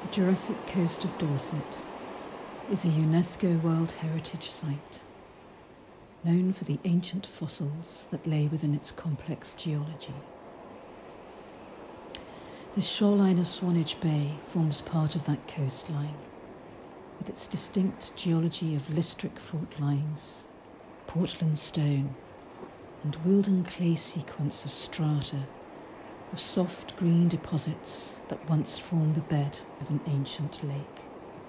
The Jurassic coast of Dorset is a UNESCO World Heritage Site, known for the ancient fossils that lay within its complex geology. The shoreline of Swanage Bay forms part of that coastline, with its distinct geology of listric fault lines, Portland stone, and Wilden clay sequence of strata of soft green deposits that once formed the bed of an ancient lake.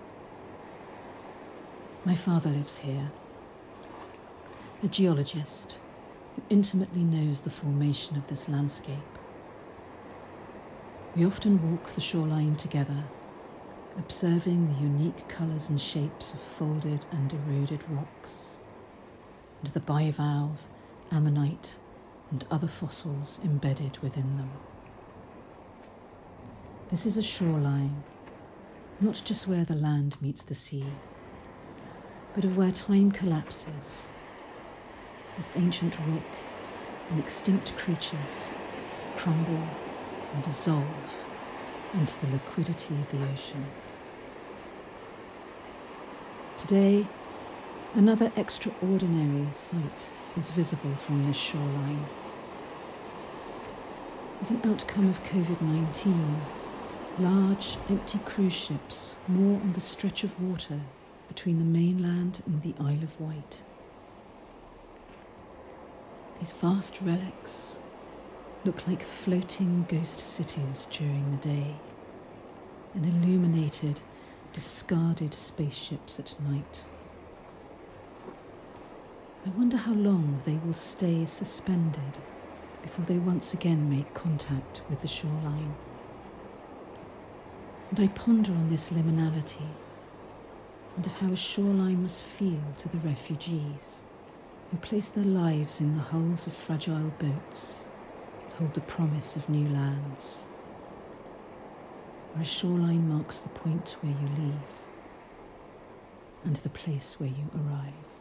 My father lives here, a geologist who intimately knows the formation of this landscape. We often walk the shoreline together, observing the unique colours and shapes of folded and eroded rocks, and the bivalve, ammonite, and other fossils embedded within them. This is a shoreline, not just where the land meets the sea, but of where time collapses, as ancient rock and extinct creatures crumble and dissolve into the liquidity of the ocean. Today, another extraordinary sight is visible from this shoreline. As an outcome of COVID-19, large, empty cruise ships moor on the stretch of water between the mainland and the Isle of Wight. These vast relics look like floating ghost cities during the day, and illuminated, discarded spaceships at night. I wonder how long they will stay suspended before they once again make contact with the shoreline. And I ponder on this liminality, and of how a shoreline must feel to the refugees who place their lives in the hulls of fragile boats that hold the promise of new lands, where a shoreline marks the point where you leave and the place where you arrive.